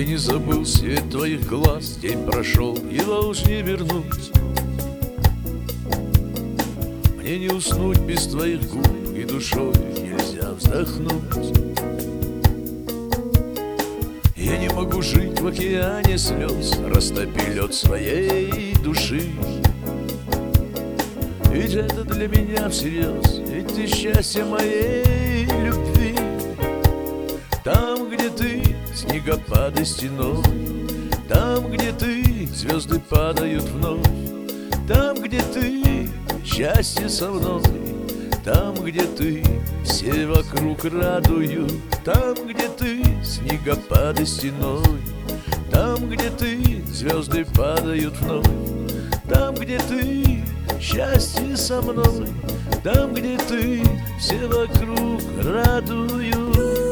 не забыл свет твоих глаз, день прошел, его уж не вернуть. Мне не уснуть без твоих губ, и душой нельзя вздохнуть. Я не могу жить в океане слез, растопи лед своей души. Ведь это для меня всерьез, ведь ты счастье моей любви. Там, где ты, снегопады стеной, там, где ты, звезды падают вновь. Там, где ты, счастье со мной, там, где ты, все вокруг радуют. Там, где ты, снегопады стеной, там, где ты, звезды падают вновь. Там, где ты, счастье со мной, там, где ты, все вокруг радуют.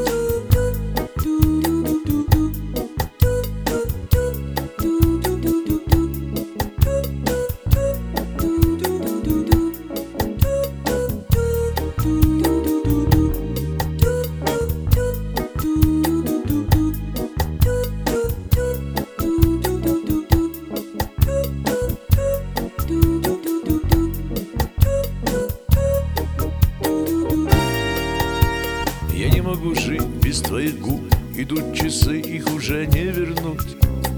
Я не могу жить без твоих губ, идут часы, их уже не вернуть.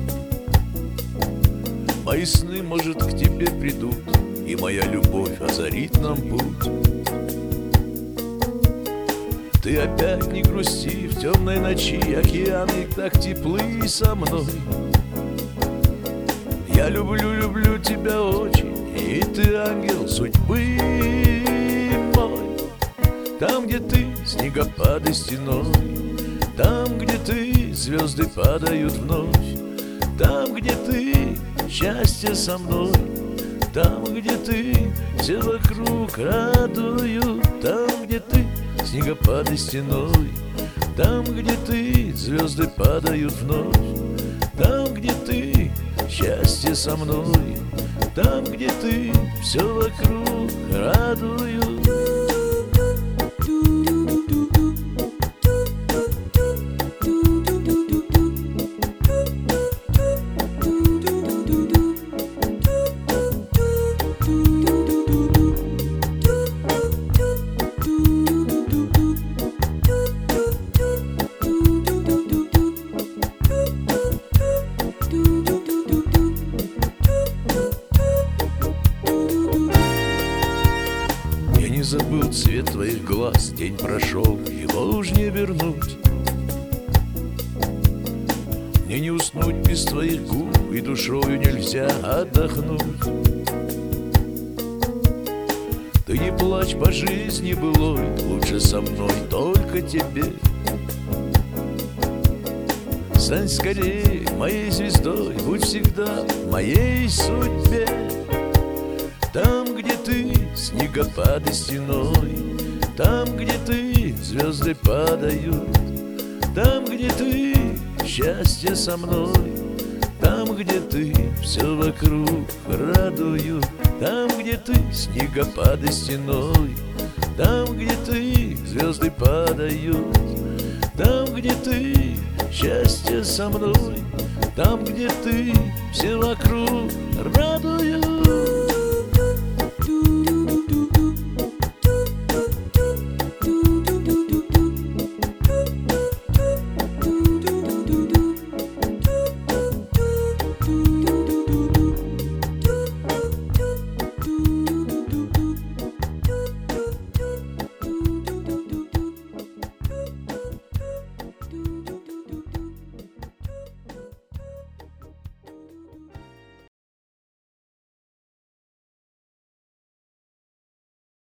Мои сны, может, к тебе придут, и моя любовь озарит нам путь. Ты опять не грусти, в темной ночи океаны так теплы со мной. Я люблю, люблю тебя очень, и ты ангел судьбы мой. Там, где ты, снегопады стеной, там, где ты, звезды падают вновь. Там, где ты, счастье со мной, там, где ты, все вокруг радуют. Там, где ты, снегопады стеной, там, где ты, звезды падают вновь. Там, где ты, счастье со мной, там, где ты, все вокруг радуют. Не забыл цвет твоих глаз, день прошел, его уж не вернуть. Мне не уснуть без твоих губ, и душою нельзя отдохнуть. Ты не плачь по жизни былой, лучше со мной только тебе. Стань скорее моей звездой, будь всегда в моей судьбе. Там, где ты, снегопады стеной, там, где ты, звезды падают. Там, где ты, счастье со мной, там, где ты, все вокруг радуют. Там, где ты, снегопады стеной, там, где ты, звезды падают. Там, где ты, счастье со мной, там, где ты, все вокруг радуют.